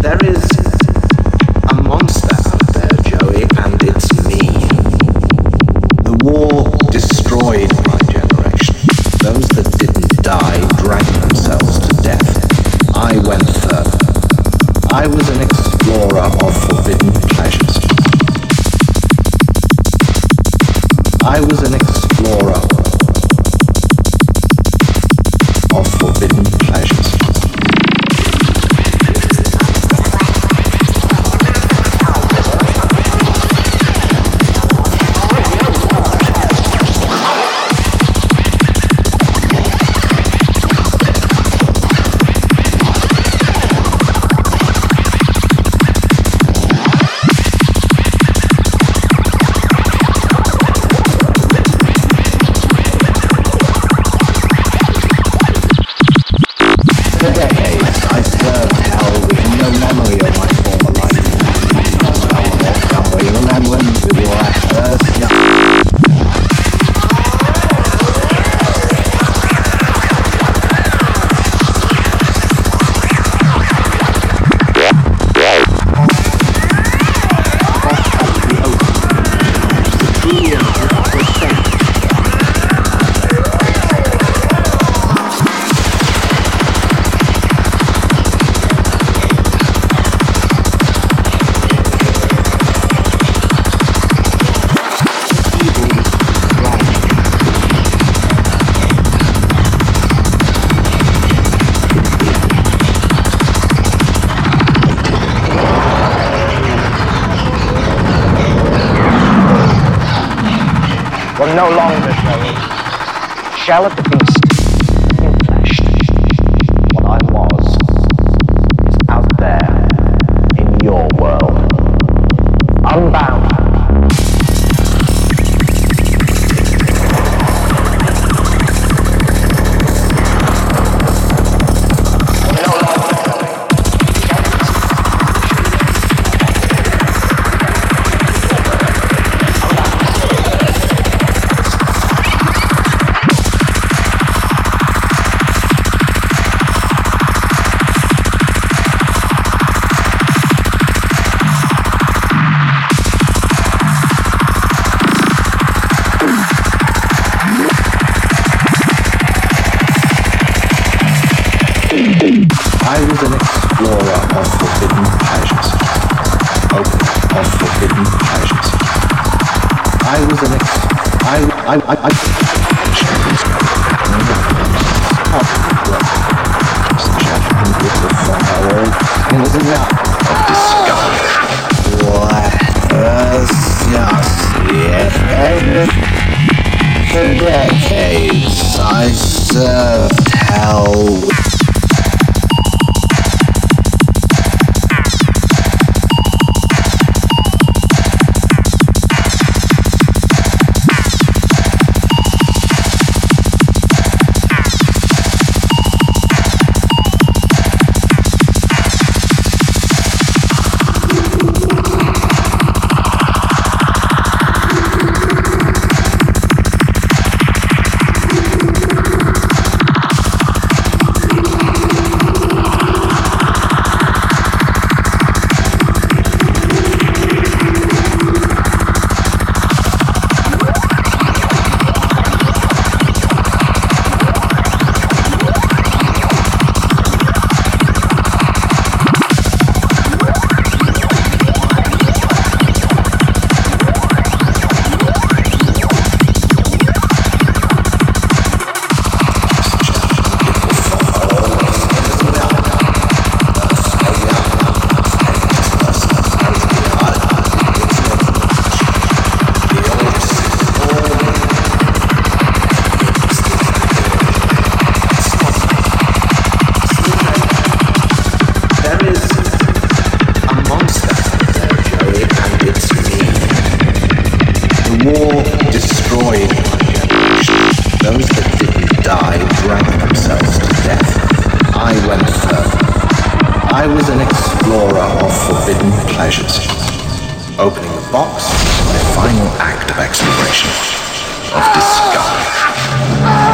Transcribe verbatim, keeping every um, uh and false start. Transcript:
There is a monster out there, Joey, and it's me. The war destroyed my generation. Those that didn't die drank themselves to death. I went further. I was an explorer of forbidden pleasures. I was an explorer of forbidden pleasures. We're no longer showing shell of the beast in flesh. What I was is out there in your world, unbound. I was an explorer of forbidden pleasures. Open of forbidden pleasures. I was an ex... I... I... I... I... It was enough of discovery. What was just yet? For decades I served hell. War destroyed my generation. Those that didn't die drank themselves to death. I went further. I was an explorer of forbidden pleasures. Opening the box was my final act of exploration, of discovery.